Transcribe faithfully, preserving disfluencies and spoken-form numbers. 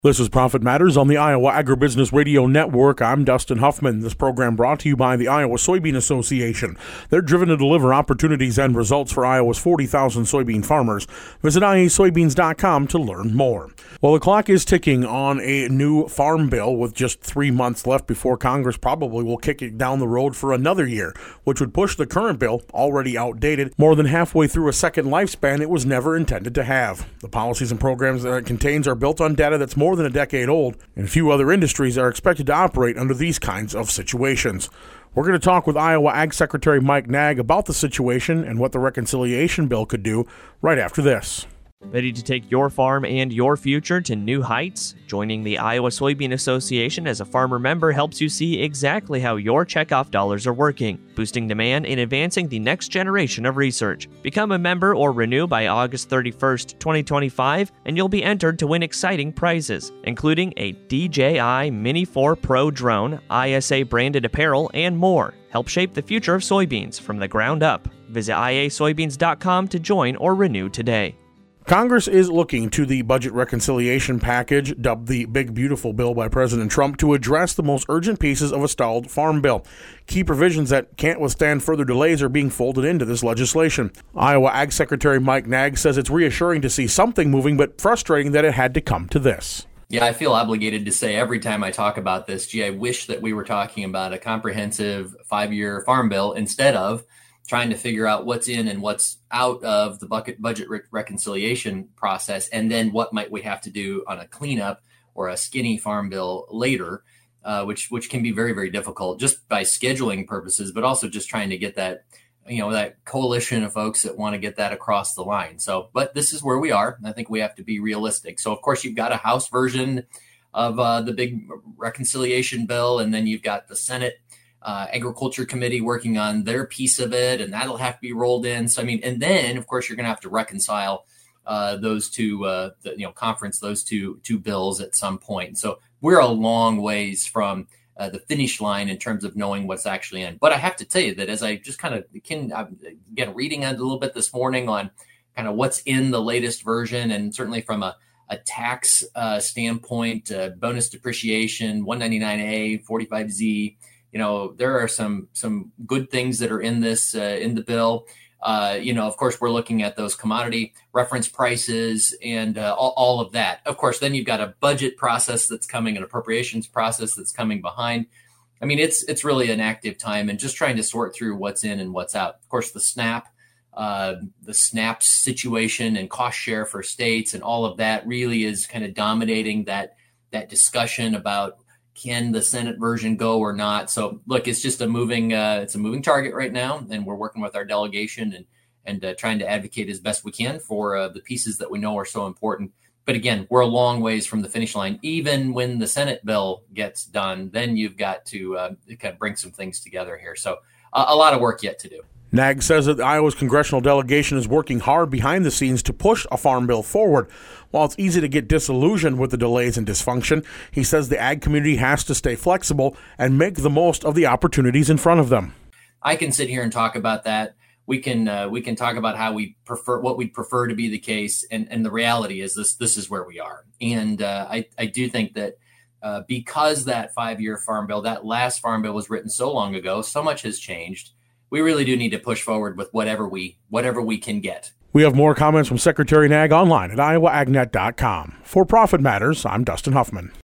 This is Profit Matters on the Iowa Agribusiness Radio Network. I'm Dustin Huffman. This program brought to you by the Iowa Soybean Association. They're driven to deliver opportunities and results for Iowa's forty thousand soybean farmers. Visit I A soybeans dot com to learn more. Well, the clock is ticking on a new farm bill with just three months left before Congress probably will kick it down the road for another year, which would push the current bill, already outdated, more than halfway through a second lifespan it was never intended to have. The policies and programs that it contains are built on data that's more than a decade old, and few other industries are expected to operate under these kinds of situations. We're going to talk with Iowa Ag Secretary Mike Naig about the situation and what the reconciliation bill could do right after this. Ready to take your farm and your future to new heights? Joining the Iowa Soybean Association as a farmer member helps you see exactly how your checkoff dollars are working, boosting demand and advancing the next generation of research. Become a member or renew by August thirty-first, twenty twenty-five, and you'll be entered to win exciting prizes, including a D J I Mini four Pro drone, I S A-branded apparel, and more. Help shape the future of soybeans from the ground up. Visit I A soybeans dot com to join or renew today. Congress is looking to the budget reconciliation package, dubbed the Big Beautiful Bill by President Trump, to address the most urgent pieces of a stalled farm bill. Key provisions that can't withstand further delays are being folded into this legislation. Iowa Ag Secretary Mike Naig says it's reassuring to see something moving, but frustrating that it had to come to this. Yeah, I feel obligated to say every time I talk about this, gee, I wish that we were talking about a comprehensive five-year farm bill instead of trying to figure out what's in and what's out of the bucket budget re- reconciliation process, and then what might we have to do on a cleanup or a skinny farm bill later, uh, which which can be very, very difficult just by scheduling purposes, but also just trying to get that, you know, that coalition of folks that want to get that across the line. So, but this is where we are. And I think we have to be realistic. So, of course, you've got a House version of uh, the big reconciliation bill, and then you've got the Senate Uh, Agriculture Committee working on their piece of it, and that'll have to be rolled in. So, I mean, and then, of course, you're going to have to reconcile uh, those two, uh, the, you know, conference those two two bills at some point. So we're a long ways from uh, the finish line in terms of knowing what's actually in. But I have to tell you that as I just kind of, can, again, reading a little bit this morning on kind of what's in the latest version, and certainly from a, a tax uh, standpoint, uh, bonus depreciation, one ninety-nine A, forty-five Z, you know, there are some some good things that are in this uh, in the bill. Uh, you know, of course, we're looking at those commodity reference prices and uh, all, all of that. Of course, then you've got a budget process that's coming, an appropriations process that's coming behind. I mean, it's it's really an active time, and just trying to sort through what's in and what's out. Of course, the SNAP, uh, the SNAP situation and cost share for states and all of that really is kind of dominating that that discussion about, can the Senate version go or not? So look, it's just a moving, uh, it's a moving target right now, and we're working with our delegation and and uh, trying to advocate as best we can for uh, the pieces that we know are so important. But again, we're a long ways from the finish line. Even when the Senate bill gets done, then you've got to uh, kind of bring some things together here. So uh, a lot of work yet to do. Naig says that Iowa's congressional delegation is working hard behind the scenes to push a farm bill forward. While it's easy to get disillusioned with the delays and dysfunction, he says the ag community has to stay flexible and make the most of the opportunities in front of them. I can sit here and talk about that. We can uh, we can talk about how we prefer, what we prefer to be the case, and, and the reality is this this is where we are. And uh, I I do think that uh, because that five-year farm bill, that last farm bill was written so long ago, so much has changed. We really do need to push forward with whatever we whatever we can get. We have more comments from Secretary Naig online at iowa ag net dot com. For Profit Matters, I'm Dustin Huffman.